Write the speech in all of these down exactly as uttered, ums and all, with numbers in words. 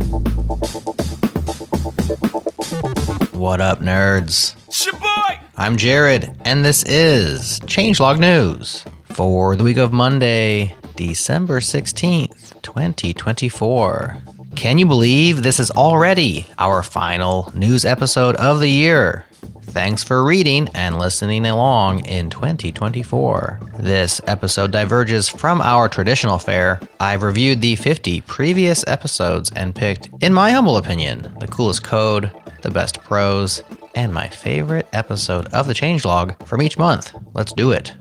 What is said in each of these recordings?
What up, nerds? Shaboy! I'm Jared, and this is Changelog News for the week of Monday, December sixteenth, twenty twenty-four. Can you believe this is already our final news episode of the year? Thanks for reading and listening along in twenty twenty-four. This episode diverges from our traditional fare. I've reviewed the fifty previous episodes and picked, in my humble opinion, the coolest code, the best pros, and my favorite episode of the changelog from each month. Let's do it.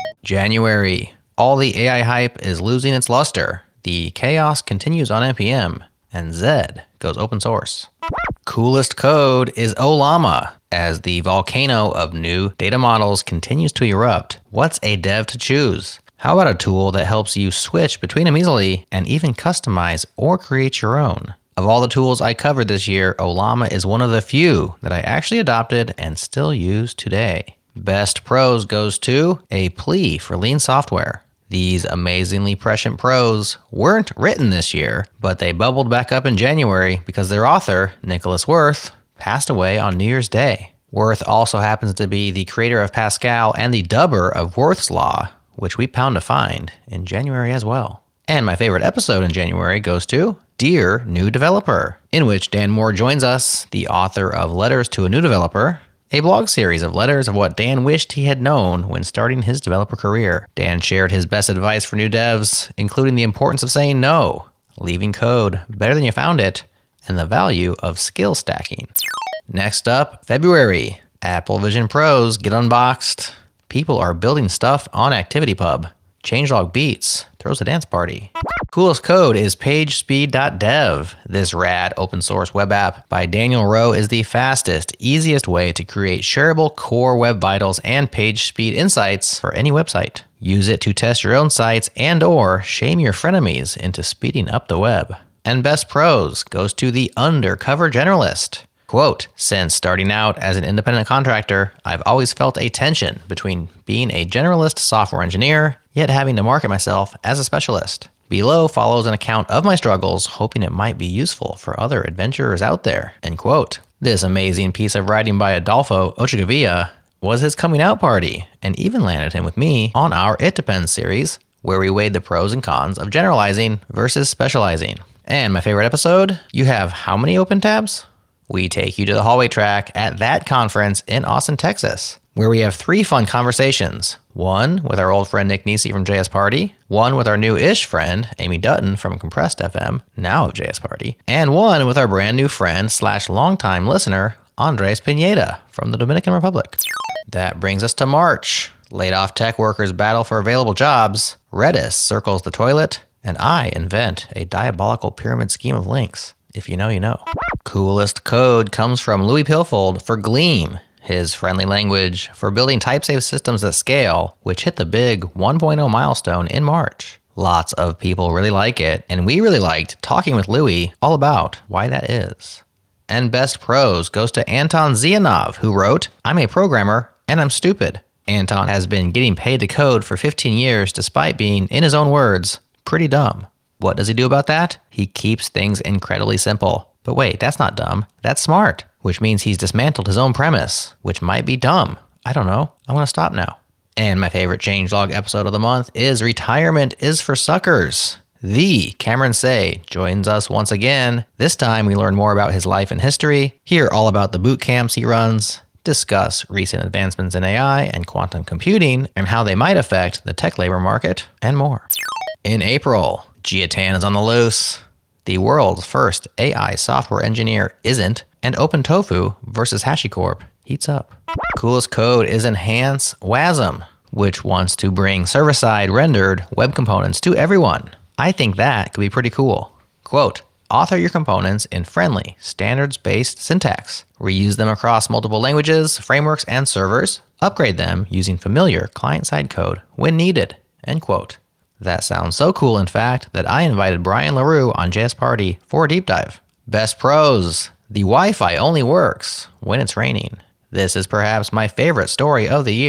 January. All the A I hype is losing its luster. The chaos continues on N P M, and Zed goes open source. Coolest code is Ollama. As the volcano of new data models continues to erupt, what's a dev to choose? How about a tool that helps you switch between them easily and even customize or create your own? Of all the tools I covered this year, Ollama is one of the few that I actually adopted and still use today. Best pros goes to a plea for lean software. These amazingly prescient pros weren't written this year, but they bubbled back up in January because their author, Nicholas Wirth, passed away on New Year's Day. Wirth also happens to be the creator of Pascal and the dubber of Wirth's Law, which we pound to find in January as well. And my favorite episode in January goes to Dear New Developer, in which Dan Moore joins us, the author of Letters to a New Developer, a blog series of letters of what Dan wished he had known when starting his developer career. Dan shared his best advice for new devs, including the importance of saying no, leaving code better than you found it, and the value of skill stacking. Next up, February. Apple Vision Pros get unboxed. People are building stuff on ActivityPub. Changelog Beats throws a dance party. Coolest code is pagespeed dot dev. This rad open source web app by Daniel Rowe is the fastest, easiest way to create shareable core web vitals and page speed insights for any website. Use it to test your own sites and or shame your frenemies into speeding up the web. And best pros goes to the undercover generalist. Quote, since starting out as an independent contractor, I've always felt a tension between being a generalist software engineer, yet having to market myself as a specialist. Below follows an account of my struggles, hoping it might be useful for other adventurers out there, end quote. This amazing piece of writing by Adolfo Ochagavia was his coming out party, and even landed him with me on our It Depends series, where we weighed the pros and cons of generalizing versus specializing. And my favorite episode, you have how many open tabs? We take you to the hallway track at that conference in Austin, Texas, where we have three fun conversations. One with our old friend Nick Nisi from J S Party, one with our new-ish friend Amy Dutton from Compressed F M, now of J S Party, and one with our brand new friend slash longtime listener, Andres Pineda from the Dominican Republic. That brings us to March. Laid off tech workers battle for available jobs, Redis circles the toilet, and I invent a diabolical pyramid scheme of links. If you know, you know. Coolest code comes from Louis Pilfold for Gleam, his friendly language for building type-safe systems at scale, which hit the big one point oh milestone in March. Lots of people really like it, and we really liked talking with Louis all about why that is. And best pros goes to Anton Zianov, who wrote, I'm a programmer, and I'm stupid. Anton has been getting paid to code for fifteen years despite being, in his own words, pretty dumb. What does he do about that? He keeps things incredibly simple. But wait, that's not dumb. That's smart, which means he's dismantled his own premise, which might be dumb. I don't know. I want to stop now. And my favorite changelog episode of the month is Retirement is for Suckers. The Cameron Say joins us once again. This time we learn more about his life and history, hear all about the boot camps he runs, discuss recent advancements in A I and quantum computing and how they might affect the tech labor market, and more. In April, Jiatan is on the loose. The world's first A I software engineer isn't, and OpenTofu versus HashiCorp heats up. Coolest code is Enhance WASM, which wants to bring server-side rendered web components to everyone. I think that could be pretty cool. Quote, author your components in friendly, standards-based syntax. Reuse them across multiple languages, frameworks, and servers. Upgrade them using familiar client-side code when needed, end quote. That sounds so cool, in fact, that I invited Brian LaRue on J S Party for a deep dive. Best pros. The Wi-Fi only works when it's raining. This is perhaps my favorite story of the year.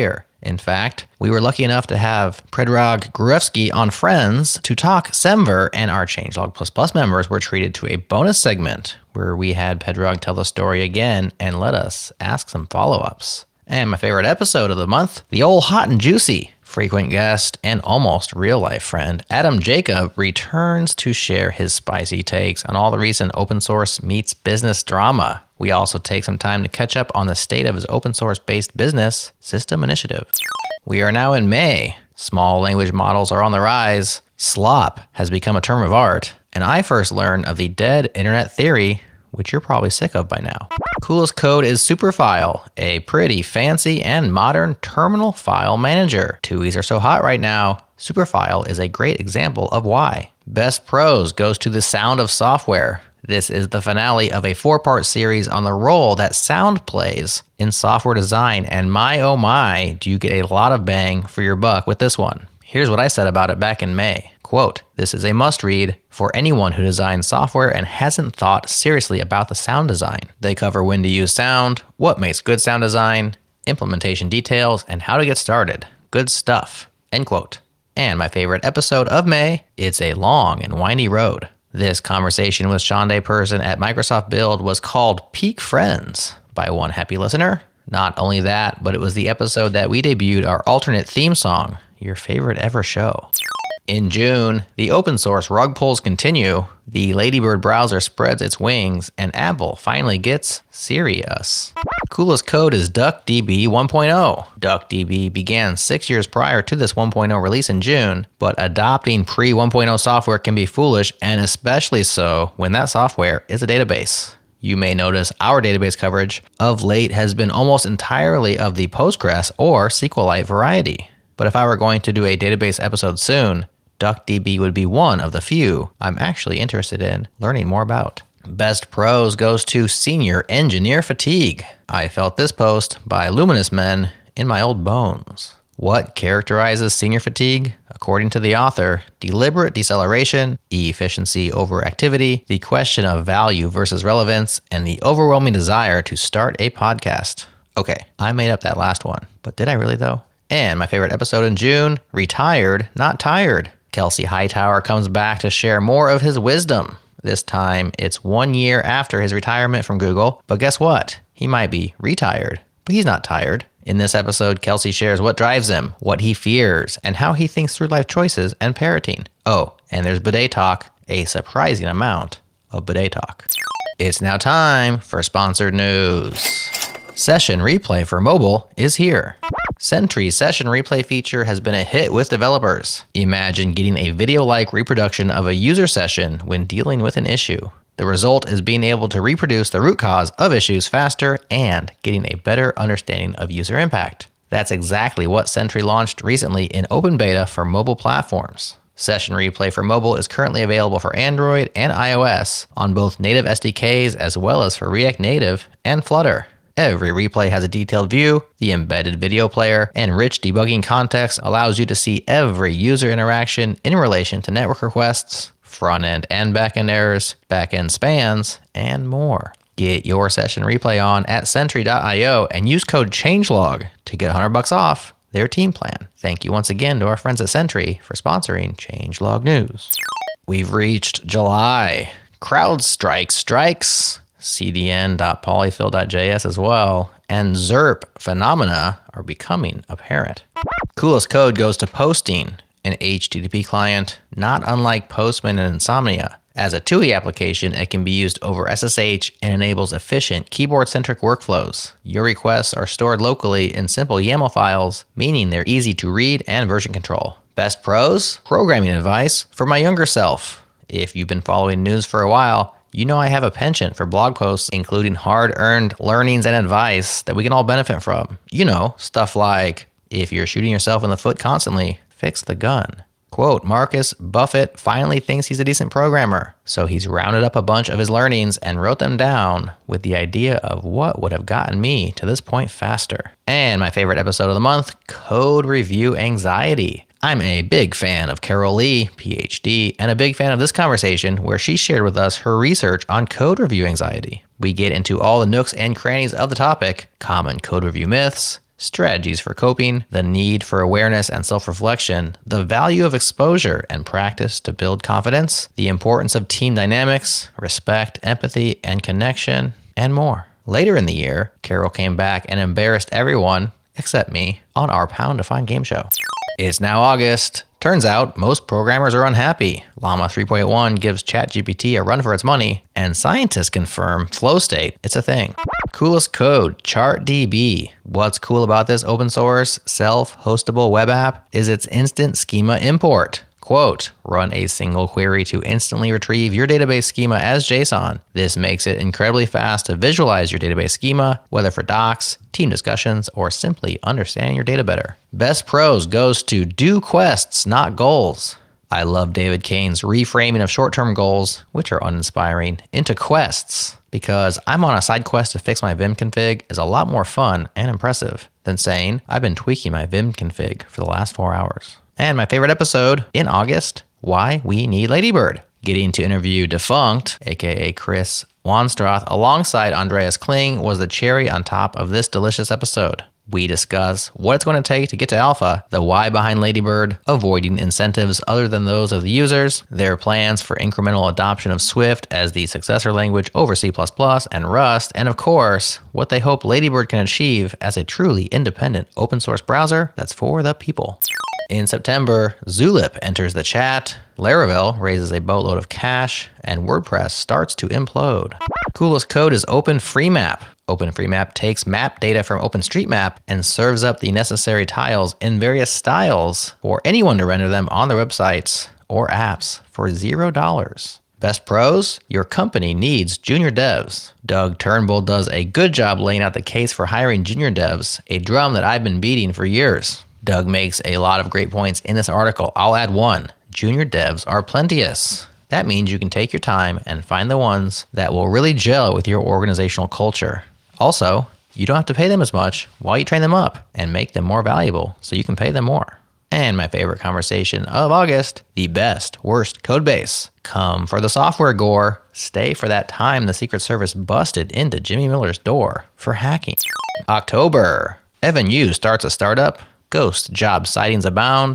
In fact, we were lucky enough to have Predrag Gruevsky on Friends to talk Semver, and our Changelog Plus Plus members were treated to a bonus segment where we had Predrag tell the story again and let us ask some follow-ups. And my favorite episode of the month, the old hot and juicy frequent guest and almost real-life friend, Adam Jacob, returns to share his spicy takes on all the recent open source meets business drama. We also take some time to catch up on the state of his open source-based business, System Initiative. We are now in May. Small language models are on the rise. Slop has become a term of art. And I first learned of the dead internet theory, which you're probably sick of by now. Coolest code is Superfile, a pretty fancy and modern terminal file manager. T U Is are so hot right now. Superfile is a great example of why. Best pros goes to the Sound of Software. This is the finale of a four-part series on the role that sound plays in software design, and my oh my, do you get a lot of bang for your buck with this one. Here's what I said about it back in May. Quote, "This is a must-read for anyone who designs software and hasn't thought seriously about the sound design. They cover when to use sound, what makes good sound design, implementation details, and how to get started. Good stuff." End quote. And my favorite episode of May, it's a long and windy road. This conversation with Shonday Person at Microsoft Build was called Peak Friends by one happy listener. Not only that, but it was the episode that we debuted our alternate theme song, Your Favorite Ever Show. In June, the open source rug pulls continue, the Ladybird browser spreads its wings, and Apple finally gets Sirius. Coolest code is DuckDB one point oh. DuckDB began six years prior to this one point oh release in June, but adopting pre one point oh software can be foolish, and especially so when that software is a database. You may notice our database coverage of late has been almost entirely of the Postgres or SQLite variety. But if I were going to do a database episode soon, DuckDB would be one of the few I'm actually interested in learning more about. Best pros goes to Senior Engineer Fatigue. I felt this post by Luminous Men in my old bones. What characterizes senior fatigue? According to the author, deliberate deceleration, efficiency over activity, the question of value versus relevance, and the overwhelming desire to start a podcast. Okay, I made up that last one, but did I really though? And my favorite episode in June, Retired, Not Tired. Kelsey Hightower comes back to share more of his wisdom. This time, it's one year after his retirement from Google, but guess what? He might be retired, but he's not tired. In this episode, Kelsey shares what drives him, what he fears, and how he thinks through life choices and parenting. Oh, and there's bidet talk, a surprising amount of bidet talk. It's now time for sponsored news. Session Replay for mobile is here. Sentry's Session Replay feature has been a hit with developers. Imagine getting a video-like reproduction of a user session when dealing with an issue. The result is being able to reproduce the root cause of issues faster and getting a better understanding of user impact. That's exactly what Sentry launched recently in open beta for mobile platforms. Session Replay for mobile is currently available for Android and iOS on both native S D Ks as well as for React Native and Flutter. Every replay has a detailed view, the embedded video player, and rich debugging context allows you to see every user interaction in relation to network requests, front-end and back-end errors, back-end spans, and more. Get your Session Replay on at Sentry dot io and use code CHANGELOG to get one hundred bucks off their team plan. Thank you once again to our friends at Sentry for sponsoring Changelog News. We've reached July. CrowdStrike strikes. C D N dot polyfill dot J S as well, and ZERP phenomena are becoming apparent. Coolest code goes to Posting, an H T T P client, not unlike Postman and Insomnia. As a T U I application, it can be used over S S H and enables efficient keyboard-centric workflows. Your requests are stored locally in simple YAML files, meaning they're easy to read and version control. Best pros? Programming advice for my younger self. If you've been following news for a while, you know I have a penchant for blog posts including hard-earned learnings and advice that we can all benefit from. You know, stuff like, if you're shooting yourself in the foot constantly, fix the gun. Quote, Marcus Buffett finally thinks he's a decent programmer, so he's rounded up a bunch of his learnings and wrote them down with the idea of what would have gotten me to this point faster. And my favorite episode of the month, Code Review Anxiety. I'm a big fan of Carol Lee, P H D, and a big fan of this conversation where she shared with us her research on code review anxiety. We get into all the nooks and crannies of the topic, common code review myths, strategies for coping, the need for awareness and self-reflection, the value of exposure and practice to build confidence, the importance of team dynamics, respect, empathy, and connection, and more. Later in the year, Carol came back and embarrassed everyone, except me, on our Pound to Find game show. It's now August. Turns out most programmers are unhappy. Llama three point one gives ChatGPT a run for its money, and scientists confirm flow state, it's a thing. Coolest code, ChartDB. What's cool about this open source, self-hostable web app is its instant schema import. Quote, run a single query to instantly retrieve your database schema as JSON. This makes it incredibly fast to visualize your database schema, whether for docs, team discussions, or simply understanding your data better. Best pros goes to do quests, not goals. I love David Kane's reframing of short-term goals, which are uninspiring, into quests, because I'm on a side quest to fix my Vim config is a lot more fun and impressive than saying I've been tweaking my Vim config for the last four hours. And my favorite episode in August, Why We Need Ladybird. Getting to interview Defunct, aka Chris Wanstroth, alongside Andreas Kling was the cherry on top of this delicious episode. We discuss what it's going to take to get to alpha, the why behind Ladybird, avoiding incentives other than those of the users, their plans for incremental adoption of Swift as the successor language over C plus plus and Rust, and of course, what they hope Ladybird can achieve as a truly independent open source browser that's for the people. In September, Zulip enters the chat, Laravel raises a boatload of cash, and WordPress starts to implode. Coolest code is OpenFreeMap. OpenFreeMap takes map data from OpenStreetMap and serves up the necessary tiles in various styles for anyone to render them on their websites or apps for zero dollars. Best pros? Your company needs junior devs. Doug Turnbull does a good job laying out the case for hiring junior devs, a drum that I've been beating for years. Doug makes a lot of great points in this article. I'll add one. Junior devs are plenteous. That means you can take your time and find the ones that will really gel with your organizational culture. Also, you don't have to pay them as much while you train them up and make them more valuable so you can pay them more. And my favorite conversation of August, the best, worst code base. Come for the software gore. Stay for that time the Secret Service busted into Jimmy Miller's door for hacking. October, Evan You starts a startup. Ghost job sightings abound.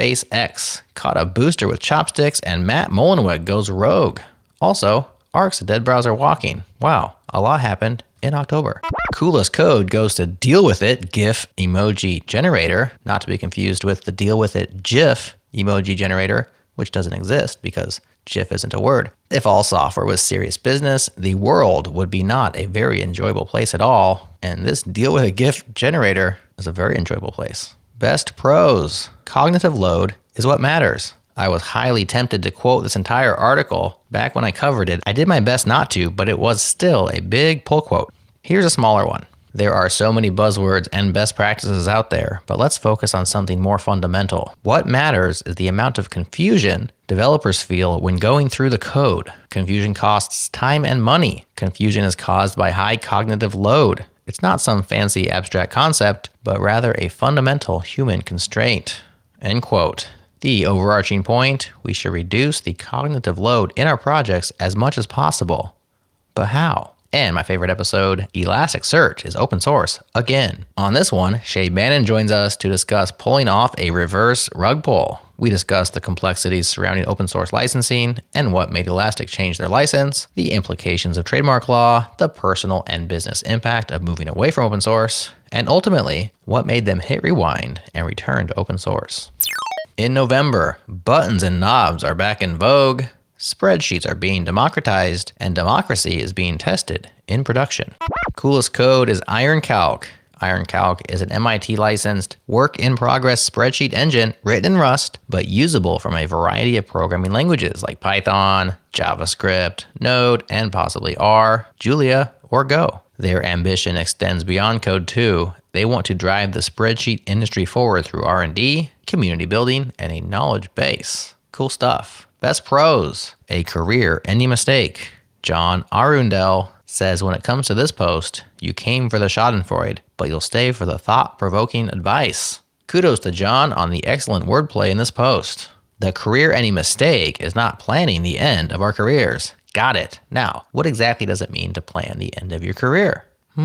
SpaceX caught a booster with chopsticks, and Matt Mullenweg goes rogue. Also, Ark's a dead browser walking. Wow, a lot happened in October. Coolest code goes to Deal With It GIF emoji generator, not to be confused with the Deal With It GIF emoji generator, which doesn't exist because GIF isn't a word. If all software was serious business, the world would be not a very enjoyable place at all, and this Deal With It GIF generator is a very enjoyable place. Best pros. Cognitive load is what matters. I was highly tempted to quote this entire article back when I covered it. I did my best not to, but it was still a big pull quote. Here's a smaller one. There are so many buzzwords and best practices out there, but let's focus on something more fundamental. What matters is the amount of confusion developers feel when going through the code. Confusion costs time and money. Confusion is caused by high cognitive load. It's not some fancy abstract concept, but rather a fundamental human constraint. End quote. The overarching point, we should reduce the cognitive load in our projects as much as possible. But how? And my favorite episode, Elasticsearch is open source again. On this one, Shay Bannon joins us to discuss pulling off a reverse rug pull. We discuss the complexities surrounding open source licensing and what made Elastic change their license, the implications of trademark law, the personal and business impact of moving away from open source, and ultimately, what made them hit rewind and return to open source. In November, buttons and knobs are back in vogue, spreadsheets are being democratized, and democracy is being tested in production. Coolest code is IronCalc. IronCalc is an M I T-licensed work-in-progress spreadsheet engine written in Rust, but usable from a variety of programming languages like Python, JavaScript, Node, and possibly R, Julia, or Go. Their ambition extends beyond code too. They want to drive the spreadsheet industry forward through R and D, community building, and a knowledge base. Cool stuff. Best pros. A career ending mistake. John Arundel says when it comes to this post, you came for the schadenfreude, but you'll stay for the thought-provoking advice. Kudos to John on the excellent wordplay in this post. The career-ending mistake is not planning the end of our careers. Got it. Now, what exactly does it mean to plan the end of your career? Hmm.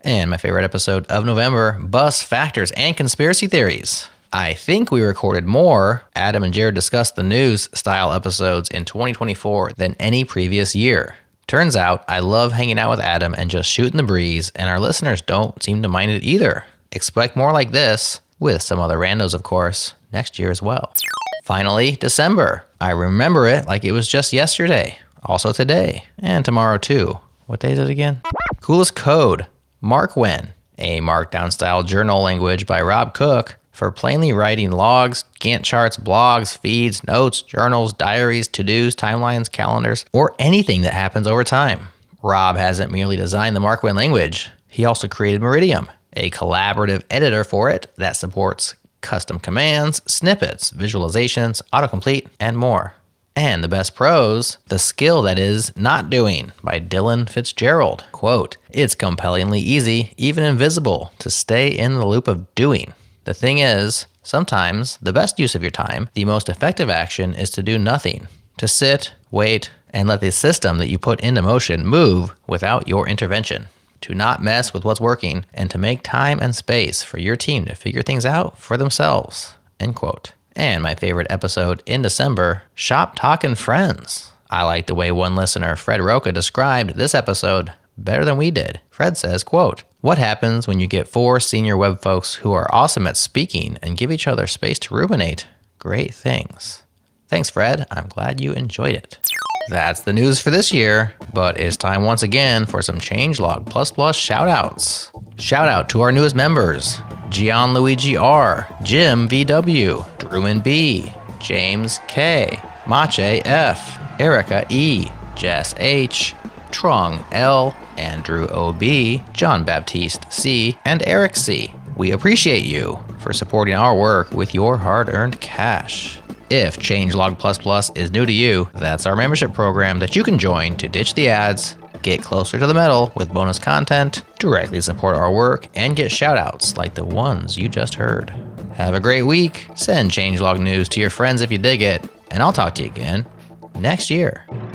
And my favorite episode of November, Bus, Factors, and Conspiracy Theories. I think we recorded more Adam and Jared Discuss the News style episodes in twenty twenty-four than any previous year. Turns out I love hanging out with Adam and just shooting the breeze, and our listeners don't seem to mind it either. Expect more like this, with some other randos of course, next year as well. Finally, December. I remember it like it was just yesterday. Also today, and tomorrow too. What day is it again? Coolest Code, Markwen, a markdown style journal language by Rob Cook for plainly writing logs, Gantt charts, blogs, feeds, notes, journals, diaries, to-dos, timelines, calendars, or anything that happens over time. Rob hasn't merely designed the Markwen language, he also created Meridium, a collaborative editor for it that supports custom commands, snippets, visualizations, autocomplete, and more. And the best prose, The Skill That Is Not Doing by Dylan Fitzgerald. Quote, "It's compellingly easy, even invisible, to stay in the loop of doing. The thing is, sometimes the best use of your time, the most effective action is to do nothing, to sit, wait, and let the system that you put into motion move without your intervention, to not mess with what's working, and to make time and space for your team to figure things out for themselves." End quote. And my favorite episode in December, Shop Talkin' Friends. I like the way one listener, Fred Roca, described this episode better than we did. Fred says, quote, "What happens when you get four senior web folks who are awesome at speaking and give each other space to ruminate? Great things." Thanks, Fred. I'm glad you enjoyed it. That's the news for this year, but it's time once again for some Changelog Plus Plus shoutouts. Shout out to our newest members, Gianluigi R, Jim V W, Druman B, James K, Mache F, Erica E, Jess H, Trong L, Andrew O B, John Baptiste C, and Eric C. We appreciate you for supporting our work with your hard-earned cash. If Changelog Plus Plus is new to you, that's our membership program that you can join to ditch the ads, get closer to the metal with bonus content, directly support our work, and get shoutouts like the ones you just heard. Have a great week, send Changelog news to your friends if you dig it, and I'll talk to you again next year.